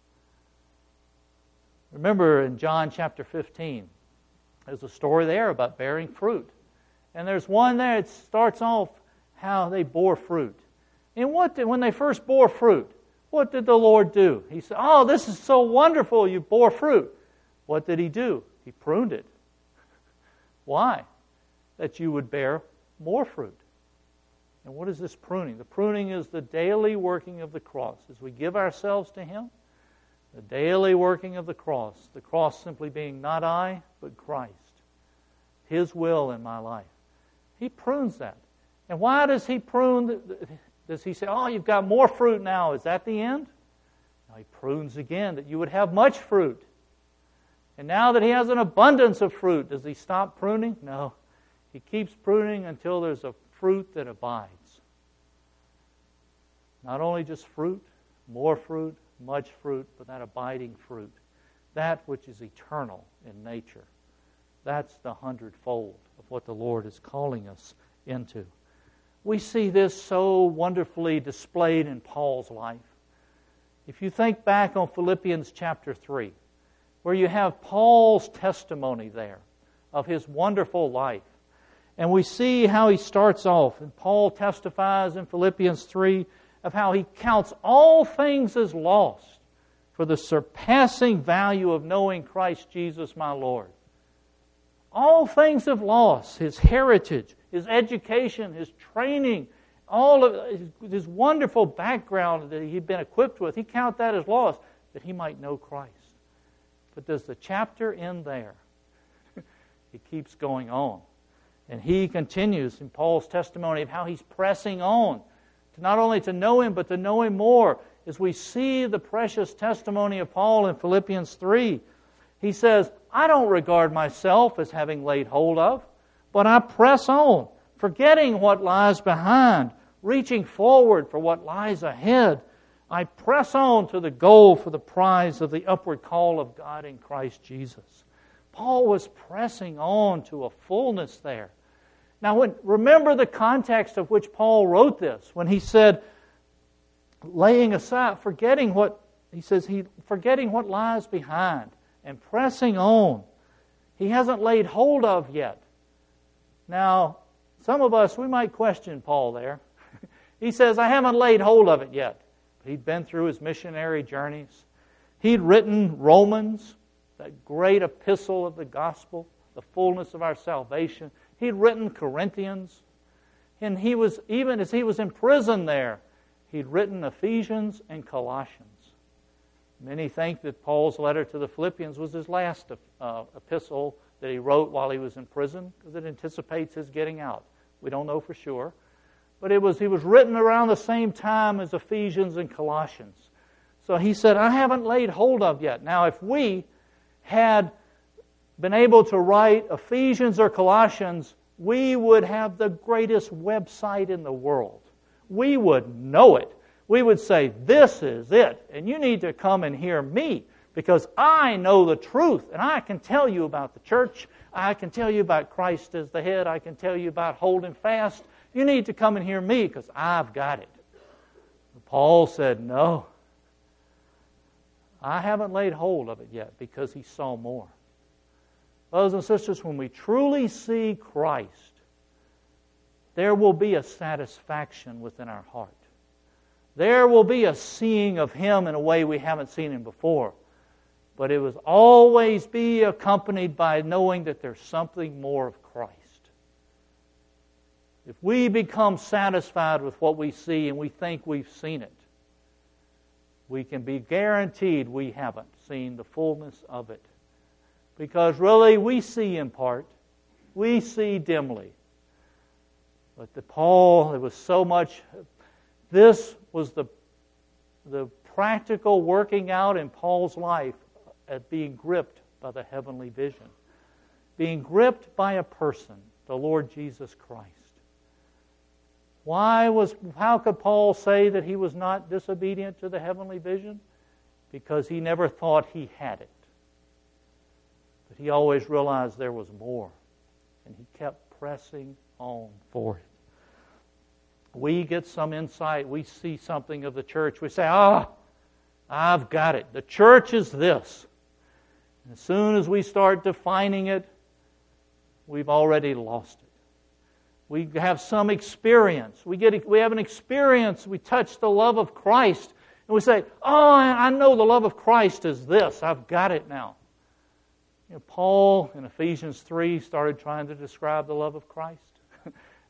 Remember in John chapter 15, there's a story there about bearing fruit. And there's one there, it starts off how they bore fruit. And when they first bore fruit, what did the Lord do? He said, oh, this is so wonderful, you bore fruit. What did He do? He pruned it. Why? That you would bear more fruit. And what is this pruning? The pruning is the daily working of the cross. As we give ourselves to Him, the daily working of the cross simply being not I, but Christ. His will in my life. He prunes that. And why does He prune? Does He say, oh, you've got more fruit now. Is that the end? No, He prunes again that you would have much fruit. And now that He has an abundance of fruit, does He stop pruning? No. He keeps pruning until there's a fruit that abides. Not only just fruit, more fruit, much fruit, but that abiding fruit. That which is eternal in nature. That's the 100-fold of what the Lord is calling us into. We see this so wonderfully displayed in Paul's life. If you think back on Philippians chapter 3, where you have Paul's testimony there of his wonderful life, and we see how he starts off, and Paul testifies in Philippians 3 of how he counts all things as lost for the surpassing value of knowing Christ Jesus my Lord. All things of loss, his heritage, his education, his training, all of his wonderful background that he'd been equipped with, he counted that as loss that he might know Christ. But does the chapter end there? It keeps going on. And he continues in Paul's testimony of how he's pressing on to not only to know Him, but to know Him more. As we see the precious testimony of Paul in Philippians 3, he says, I don't regard myself as having laid hold of, but I press on, forgetting what lies behind, reaching forward for what lies ahead. I press on to the goal for the prize of the upward call of God in Christ Jesus. Paul was pressing on to a fullness there. Now, remember the context of which Paul wrote this, when he said, laying aside, forgetting what lies behind and pressing on. He hasn't laid hold of yet. Now, some of us, we might question Paul there. He says, I haven't laid hold of it yet. But he'd been through his missionary journeys. He'd written Romans, that great epistle of the gospel, the fullness of our salvation. He'd written Corinthians. And he was, even as he was in prison there, he'd written Ephesians and Colossians. Many think that Paul's letter to the Philippians was his last epistle that he wrote while he was in prison, because it anticipates his getting out. We don't know for sure. But he was written around the same time as Ephesians and Colossians. So he said, I haven't laid hold of yet. Now, if we had been able to write Ephesians or Colossians, we would have the greatest website in the world. We would know it. We would say, this is it, and you need to come and hear me, because I know the truth, and I can tell you about the church. I can tell you about Christ as the head. I can tell you about holding fast. You need to come and hear me, because I've got it. Paul said, no, I haven't laid hold of it yet, because he saw more. Brothers and sisters, when we truly see Christ, there will be a satisfaction within our heart. There will be a seeing of Him in a way we haven't seen Him before. But it will always be accompanied by knowing that there's something more of Christ. If we become satisfied with what we see and we think we've seen it, we can be guaranteed we haven't seen the fullness of it. Because really, we see in part. We see dimly. But Paul, it was so much. This was the practical working out in Paul's life at being gripped by the heavenly vision. Being gripped by a person, the Lord Jesus Christ. How could Paul say that he was not disobedient to the heavenly vision? Because he never thought he had it. But he always realized there was more. And he kept pressing on for it. We get some insight. We see something of the church. We say, I've got it. The church is this. And as soon as we start defining it, we've already lost it. We have some experience. We have an experience. We touch the love of Christ. And we say, I know the love of Christ is this. I've got it now. Paul in Ephesians 3 started trying to describe the love of Christ.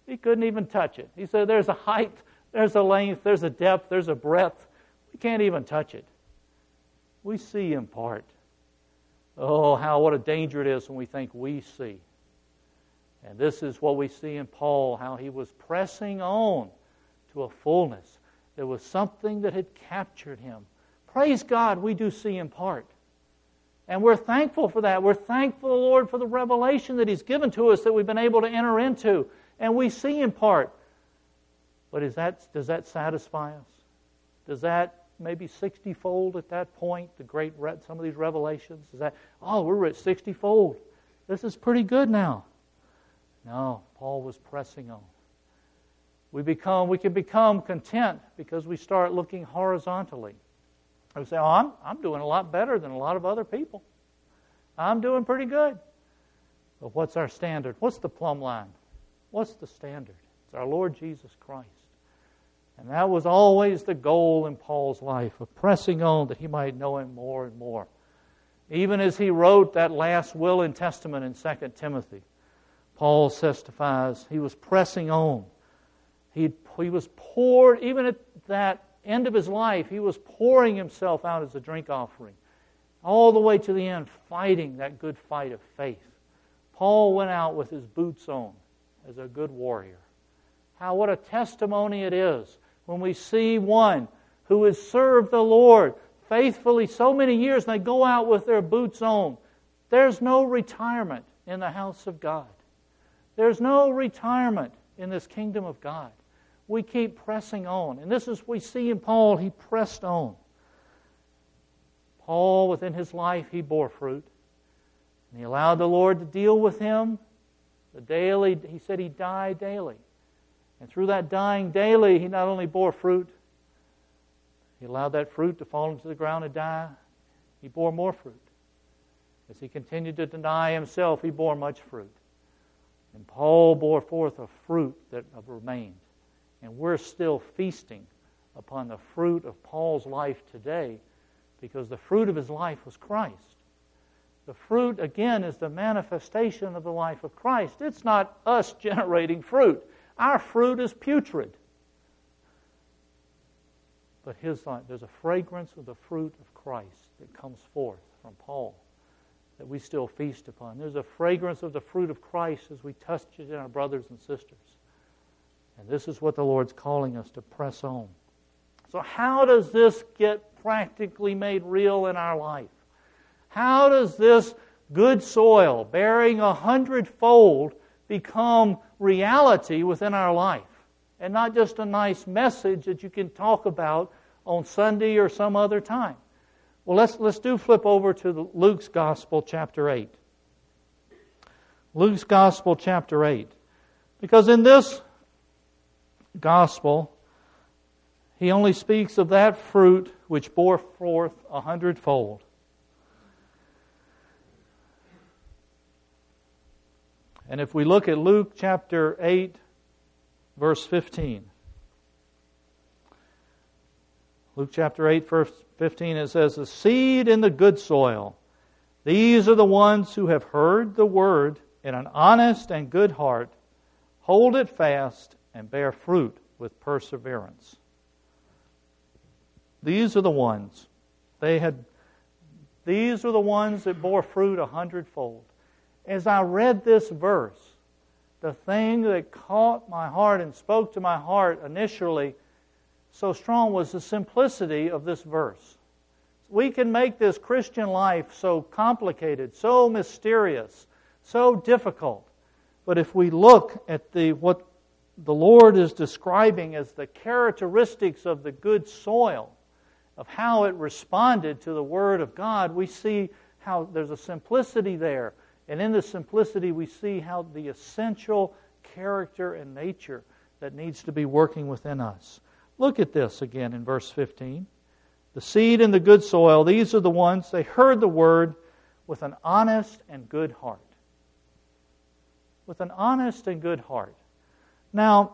He couldn't even touch it. He said, there's a height, there's a length, there's a depth, there's a breadth. We can't even touch it. We see in part. Oh, what a danger it is when we think we see. And this is what we see in Paul, how he was pressing on to a fullness. There was something that had captured him. Praise God, we do see in part. And we're thankful for that. We're thankful, Lord, for the revelation that He's given to us that we've been able to enter into. And we see in part. But does that satisfy us? Does that maybe 60-fold at that point, some of these revelations? Is that, we're at 60-fold. This is pretty good now. No, Paul was pressing on. We can become content because we start looking horizontally. We say, I'm doing a lot better than a lot of other people. I'm doing pretty good. But what's our standard? What's the plumb line? What's the standard? It's our Lord Jesus Christ. And that was always the goal in Paul's life, of pressing on that he might know Him more and more. Even as he wrote that last will and testament in 2 Timothy, Paul testifies he was pressing on. He was poured, even at that end of his life, he was pouring himself out as a drink offering, all the way to the end, fighting that good fight of faith. Paul went out with his boots on as a good warrior. What a testimony it is when we see one who has served the Lord faithfully so many years, and they go out with their boots on. There's no retirement in the house of God. There's no retirement in this kingdom of God. We keep pressing on. And this is we see in Paul, he pressed on. Paul, within his life, he bore fruit. And he allowed the Lord to deal with him. He said he died daily. And through that dying daily, he not only bore fruit, he allowed that fruit to fall into the ground and die. He bore more fruit. As he continued to deny himself, he bore much fruit. And Paul bore forth a fruit that remained. And we're still feasting upon the fruit of Paul's life today, because the fruit of his life was Christ. The fruit, again, is the manifestation of the life of Christ. It's not us generating fruit. Our fruit is putrid. But his life, there's a fragrance of the fruit of Christ that comes forth from Paul that we still feast upon. There's a fragrance of the fruit of Christ as we touch it in our brothers and sisters. And this is what the Lord's calling us to press on. So how does this get practically made real in our life? How does this good soil bearing 100-fold become reality within our life? And not just a nice message that you can talk about on Sunday or some other time. Well, let's flip over to Luke's Gospel, chapter 8. Luke's Gospel, chapter 8. Because in this Gospel, he only speaks of that fruit which bore forth 100-fold. And if we look at Luke chapter 8, verse 15. Luke chapter 8, verse 15, it says, "The seed in the good soil, these are the ones who have heard the word in an honest and good heart, hold it fast, and bear fruit with perseverance." These are the ones. These are the ones that bore fruit 100-fold. As I read this verse, the thing that caught my heart and spoke to my heart initially so strong was the simplicity of this verse. We can make this Christian life so complicated, so mysterious, so difficult. But if we look at what the Lord is describing as the characteristics of the good soil, of how it responded to the Word of God, we see how there's a simplicity there. And in the simplicity, we see how the essential character and nature that needs to be working within us. Look at this again in verse 15. The seed in the good soil, these are the ones, they heard the word with an honest and good heart. With an honest and good heart. Now,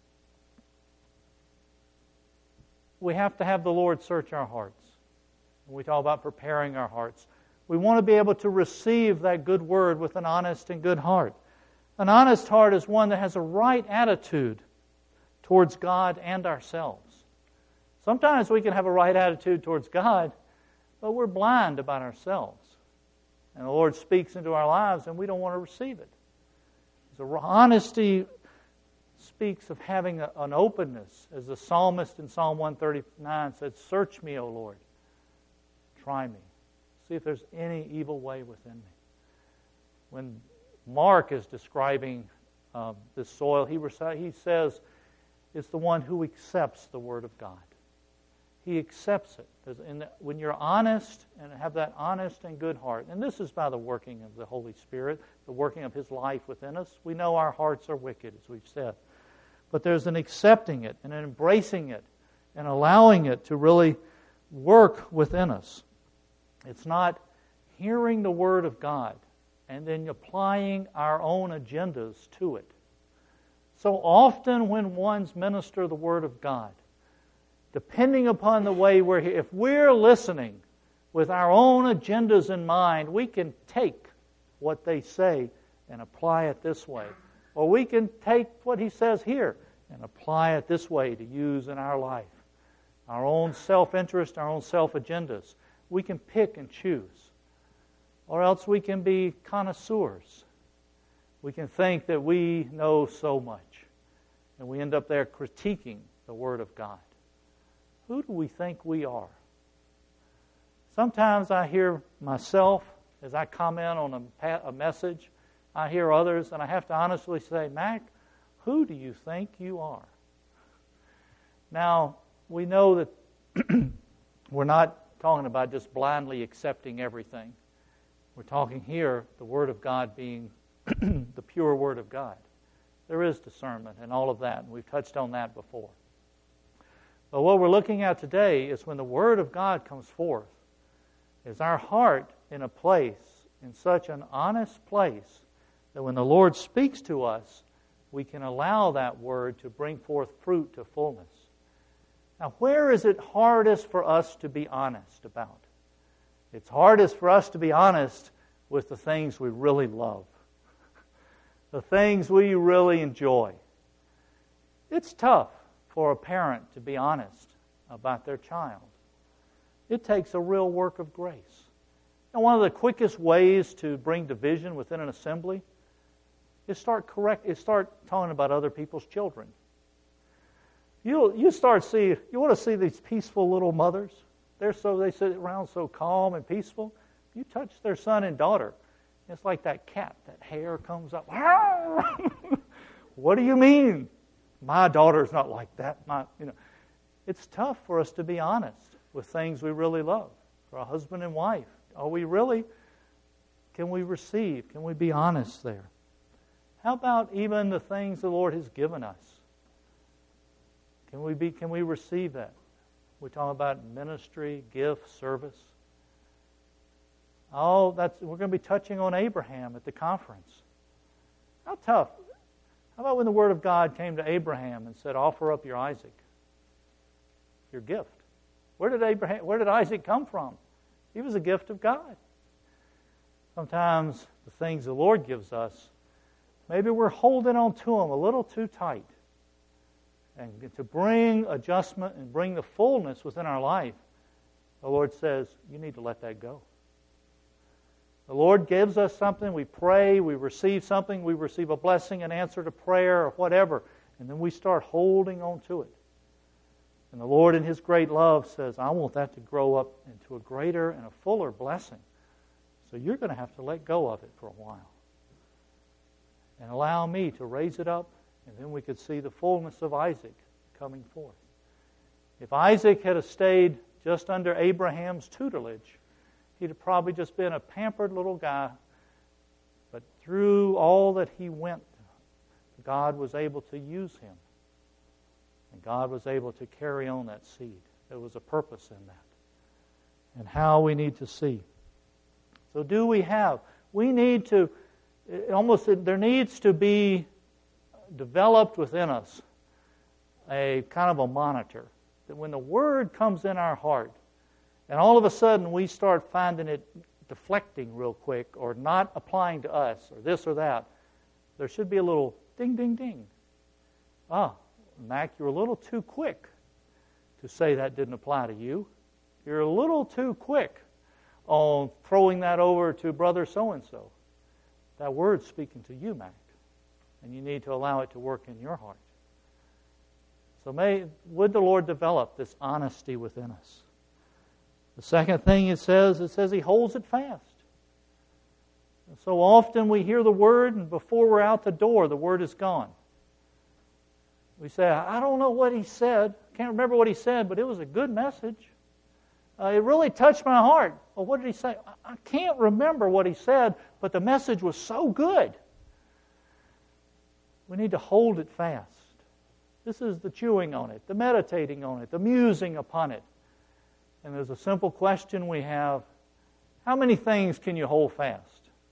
we have to have the Lord search our hearts. When we talk about preparing our hearts, we want to be able to receive that good word with an honest and good heart. An honest heart is one that has a right attitude towards God and ourselves. Sometimes we can have a right attitude towards God, but we're blind about ourselves. And the Lord speaks into our lives and we don't want to receive it. So honesty speaks of having an openness. As the psalmist in Psalm 139 said, "Search me, O Lord. Try me. See if there's any evil way within me." When Mark is describing this soil, he says it's the one who accepts the Word of God. He accepts it. When you're honest and have that honest and good heart, and this is by the working of the Holy Spirit, the working of His life within us. We know our hearts are wicked, as we've said. But there's an accepting it and an embracing it and allowing it to really work within us. It's not hearing the Word of God and then applying our own agendas to it. So often when one's minister the Word of God, depending upon the way if we're listening with our own agendas in mind, we can take what they say and apply it this way. Or we can take what he says here and apply it this way to use in our life. Our own self-interest, our own self-agendas. We can pick and choose. Or else we can be connoisseurs. We can think that we know so much. And we end up there critiquing the Word of God. Who do we think we are? Sometimes I hear myself, as I comment on a message, I hear others, and I have to honestly say, Mac, who do you think you are? Now, we know that we're not talking about just blindly accepting everything. We're talking here, the Word of God being the pure Word of God. There is discernment and all of that, and we've touched on that before. But what we're looking at today is when the Word of God comes forth, is our heart in a place, in such an honest place, that when the Lord speaks to us, we can allow that Word to bring forth fruit to fullness. Now, where is it hardest for us to be honest about? It's hardest for us to be honest with the things we really love, the things we really enjoy. It's tough for a parent to be honest about their child. It takes a real work of grace. And one of the quickest ways to bring division within an assembly is start talking about other people's children. You want to see these peaceful little mothers. They sit around so calm and peaceful. You touch their son and daughter, it's like that cat. That hair comes up. What do you mean? My daughter's not like that. It's tough for us to be honest with things we really love. For a husband and wife, can we receive? Can we be honest there? How about even the things the Lord has given us? Can we receive that? We talk about ministry, gift, service. We're going to be touching on Abraham at the conference. How tough. How about when the Word of God came to Abraham and said, offer up your Isaac, your gift? Where did Isaac come from? He was a gift of God. Sometimes the things the Lord gives us, maybe we're holding on to them a little too tight. And to bring adjustment and bring the fullness within our life, the Lord says, you need to let that go. The Lord gives us something, we pray, we receive something, we receive a blessing, an answer to prayer, or whatever, and then we start holding on to it. And the Lord in His great love says, I want that to grow up into a greater and a fuller blessing. So you're going to have to let go of it for a while. And allow me to raise it up, and then we could see the fullness of Isaac coming forth. If Isaac had stayed just under Abraham's tutelage, he'd have probably just been a pampered little guy. But through all that he went, God was able to use him. And God was able to carry on that seed. There was a purpose in that. And how we need to see. So we need to, there needs to be developed within us a kind of a monitor. That when the Word comes in our heart, and all of a sudden we start finding it deflecting real quick or not applying to us or this or that, there should be a little ding, ding, ding. Mac, you're a little too quick to say that didn't apply to you. You're a little too quick on throwing that over to brother so-and-so. That word's speaking to you, Mac, and you need to allow it to work in your heart. So would the Lord develop this honesty within us. The second thing it says He holds it fast. And so often we hear the Word, and before we're out the door, the Word is gone. We say, I don't know what He said. Can't remember what He said, but it was a good message. It really touched my heart. Well, what did He say? I can't remember what He said, but the message was so good. We need to hold it fast. This is the chewing on it, the meditating on it, the musing upon it. And there's a simple question we have. How many things can you hold fast?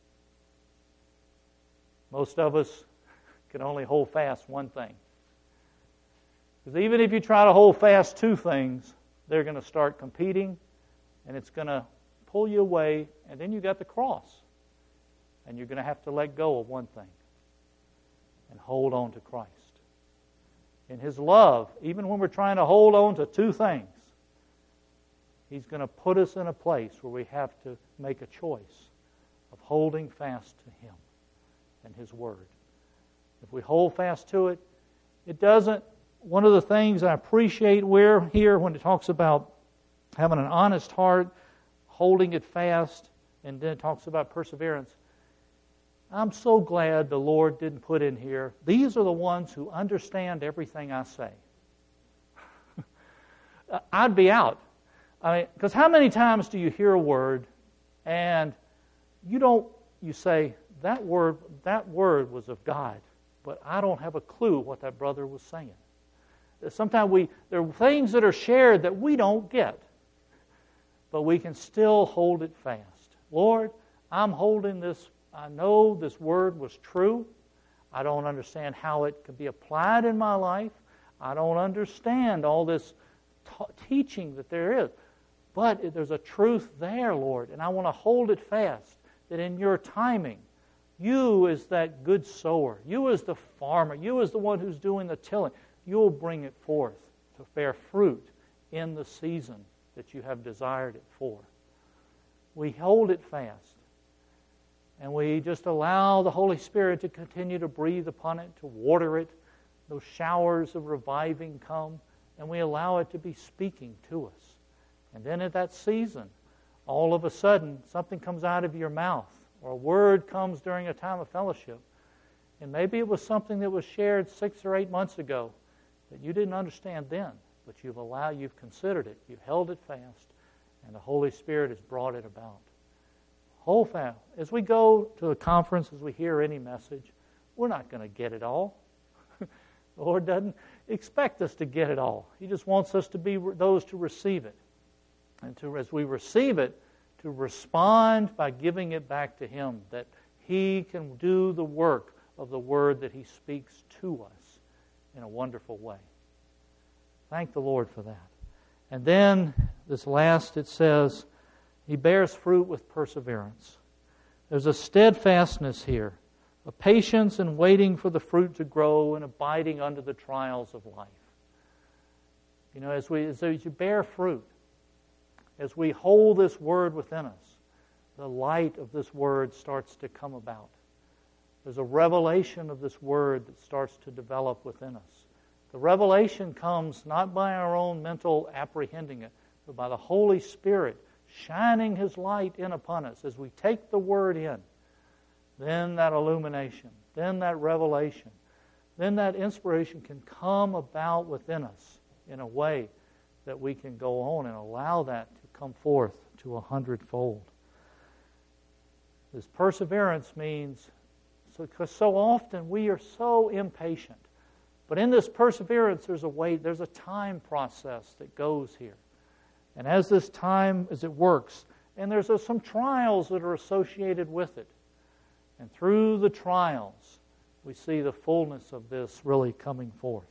Most of us can only hold fast one thing. Because even if you try to hold fast two things, they're going to start competing, and it's going to pull you away, and then you got the cross. And you're going to have to let go of one thing and hold on to Christ. In His love, even when we're trying to hold on to two things, He's going to put us in a place where we have to make a choice of holding fast to Him and His Word. If we hold fast to it, it doesn't. One of the things I appreciate here when it talks about having an honest heart, holding it fast, and then it talks about perseverance. I'm so glad the Lord didn't put in here, these are the ones who understand everything I say. I'd be out. Because how many times do you hear a word and you say, that word was of God, but I don't have a clue what that brother was saying. Sometimes there are things that are shared that we don't get, but we can still hold it fast. Lord, I'm holding this. I know this word was true. I don't understand how it can be applied in my life. I don't understand all this teaching that there is. But there's a truth there, Lord, and I want to hold it fast, that in your timing, you as that good sower, you as the farmer, you as the one who's doing the tilling, you'll bring it forth to bear fruit in the season that you have desired it for. We hold it fast. And we just allow the Holy Spirit to continue to breathe upon it, to water it. Those showers of reviving come, and we allow it to be speaking to us. And then at that season, all of a sudden, something comes out of your mouth, or a word comes during a time of fellowship. And maybe it was something that was shared 6 or 8 months ago that you didn't understand then, but you've considered it, you've held it fast, and the Holy Spirit has brought it about. Hold fast. As we go to a conference, as we hear any message, we're not going to get it all. The Lord doesn't expect us to get it all. He just wants us to be those to receive it. And as we receive it, to respond by giving it back to Him, that He can do the work of the Word that He speaks to us in a wonderful way. Thank the Lord for that. And then, this last, it says, He bears fruit with perseverance. There's a steadfastness here, a patience in waiting for the fruit to grow and abiding under the trials of life. You know, as you bear fruit, as we hold this Word within us, the light of this Word starts to come about. There's a revelation of this Word that starts to develop within us. The revelation comes not by our own mental apprehending it, but by the Holy Spirit shining His light in upon us as we take the Word in. Then that illumination, then that revelation, then that inspiration can come about within us in a way that we can go on and allow that to come forth to 100-fold. This perseverance means, because so often we are so impatient. But in this perseverance, there's a time process that goes here. And as this time, as it works, and there's some trials that are associated with it. And through the trials, we see the fullness of this really coming forth.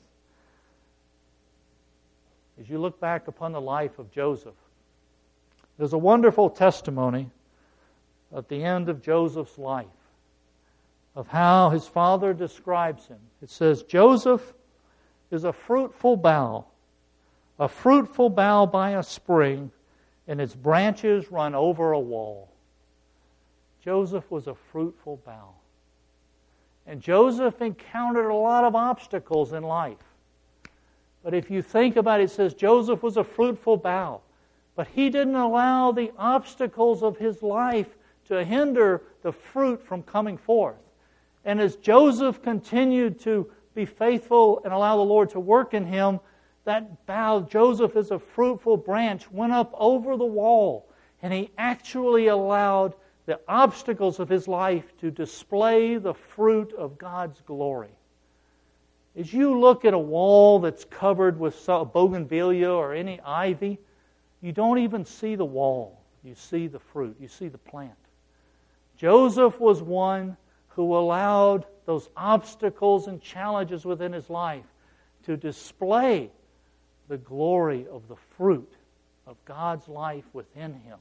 As you look back upon the life of Joseph, there's a wonderful testimony at the end of Joseph's life. of how his father describes him. It says, Joseph is a fruitful bough by a spring, and its branches run over a wall. Joseph was a fruitful bough. And Joseph encountered a lot of obstacles in life. But if you think about it, it says Joseph was a fruitful bough. But he didn't allow the obstacles of his life to hinder the fruit from coming forth. And as Joseph continued to be faithful and allow the Lord to work in him, that bough, Joseph as a fruitful branch, went up over the wall. And he actually allowed the obstacles of his life to display the fruit of God's glory. As you look at a wall that's covered with bougainvillea or any ivy, you don't even see the wall. You see the fruit. You see the plant. Joseph was one who allowed those obstacles and challenges within his life to display the glory of the fruit of God's life within him.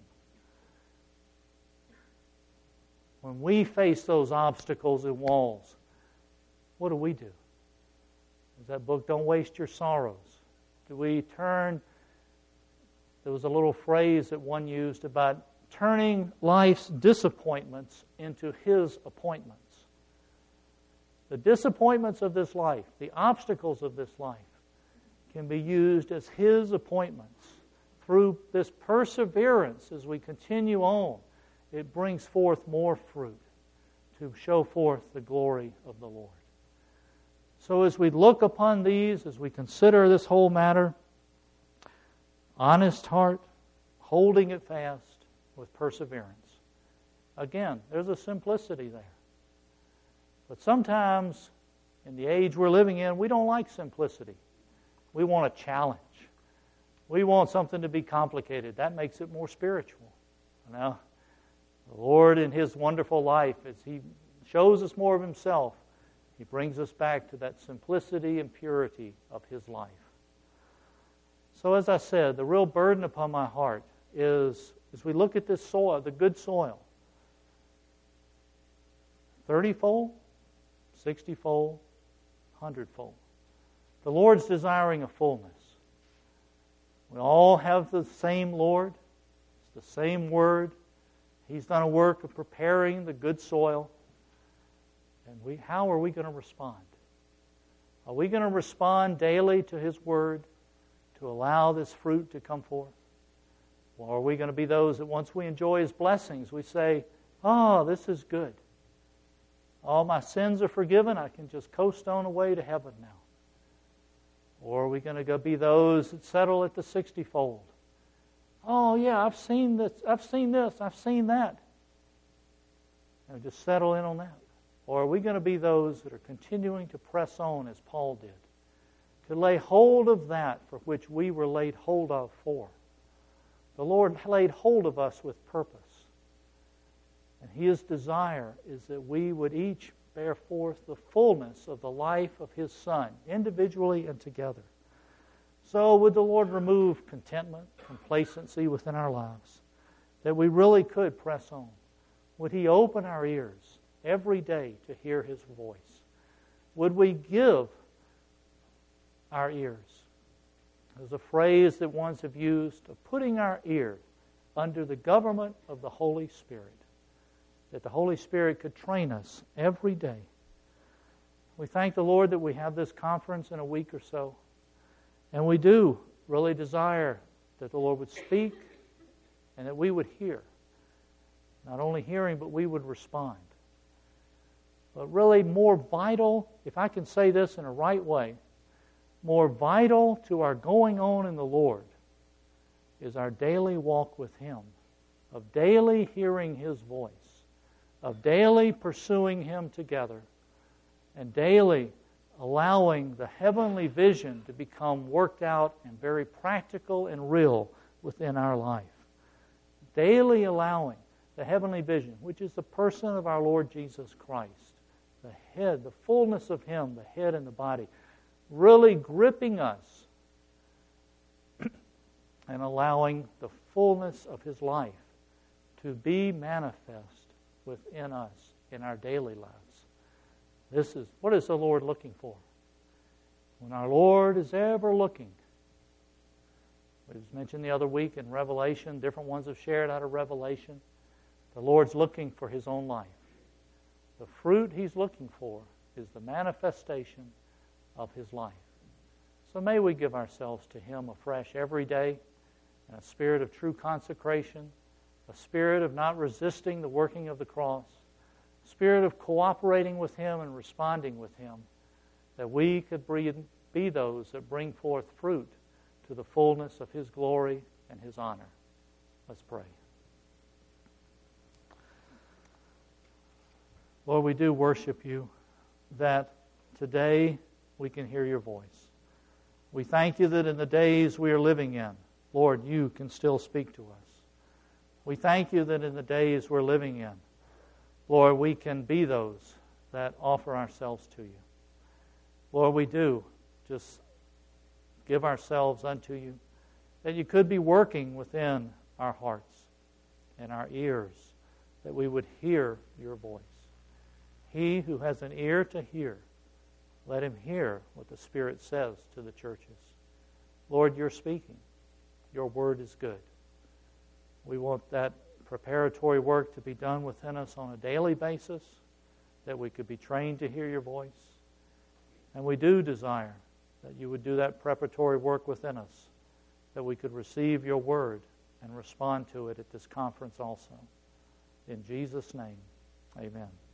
When we face those obstacles and walls, what do we do? Is that book, Don't Waste Your Sorrows? Do we turn, there was a little phrase that one used about turning life's disappointments into His appointments. The disappointments of this life, the obstacles of this life, can be used as His appointments. Through this perseverance as we continue on, it brings forth more fruit to show forth the glory of the Lord. So as we look upon these, as we consider this whole matter, honest heart, holding it fast with perseverance. Again, there's a simplicity there. But sometimes, in the age we're living in, we don't like simplicity. We want a challenge. We want something to be complicated. That makes it more spiritual. You know? The Lord in His wonderful life, as He shows us more of Himself, He brings us back to that simplicity and purity of His life. So as I said, the real burden upon my heart is, as we look at this soil, the good soil, 30-fold, 60-fold, 100-fold. The Lord's desiring a fullness. We all have the same Lord. It's the same Word. He's done a work of preparing the good soil. And how are we going to respond? Are we going to respond daily to His Word to allow this fruit to come forth? Or are we going to be those that once we enjoy His blessings, we say, oh, this is good. All my sins are forgiven. I can just coast on away to heaven now. Or are we going to go be those that settle at the 60-fold? Oh, yeah, I've seen this, I've seen that. And just settle in on that. Or are we going to be those that are continuing to press on as Paul did? To lay hold of that for which we were laid hold of for. The Lord laid hold of us with purpose. And His desire is that we would each bear forth the fullness of the life of His Son, individually and together. So would the Lord remove contentment, complacency within our lives, that we really could press on? Would He open our ears every day to hear His voice? Would we give our ears? There's a phrase that ones have used of putting our ear under the government of the Holy Spirit, that the Holy Spirit could train us every day. We thank the Lord that we have this conference in a week or so, and we do really desire that the Lord would speak and that we would hear. Not only hearing, but we would respond. But really more vital, if I can say this in a right way, more vital to our going on in the Lord is our daily walk with Him, of daily hearing His voice, of daily pursuing Him together, and daily allowing the heavenly vision to become worked out and very practical and real within our life. Daily allowing the heavenly vision, which is the person of our Lord Jesus Christ, the head, the fullness of Him, the head and the body, really gripping us and allowing the fullness of His life to be manifest within us in our daily lives. What is the Lord looking for? When our Lord is ever looking, it was mentioned the other week in Revelation, different ones have shared out of Revelation, the Lord's looking for His own life. The fruit He's looking for is the manifestation of His life. So may we give ourselves to Him afresh every day in a spirit of true consecration, a spirit of not resisting the working of the cross, a spirit of cooperating with Him and responding with Him, that we could be those that bring forth fruit to the fullness of His glory and His honor. Let's pray. Lord, we do worship You, that today we can hear Your voice. We thank You that in the days we are living in, Lord, You can still speak to us. We thank You that in the days we're living in, Lord, we can be those that offer ourselves to You. Lord, we do just give ourselves unto You, that You could be working within our hearts and our ears, that we would hear Your voice. He who has an ear to hear, let him hear what the Spirit says to the churches. Lord, You're speaking. Your word is good. We want that preparatory work to be done within us on a daily basis, that we could be trained to hear Your voice. And we do desire that You would do that preparatory work within us, that we could receive Your word and respond to it at this conference also. In Jesus' name, amen.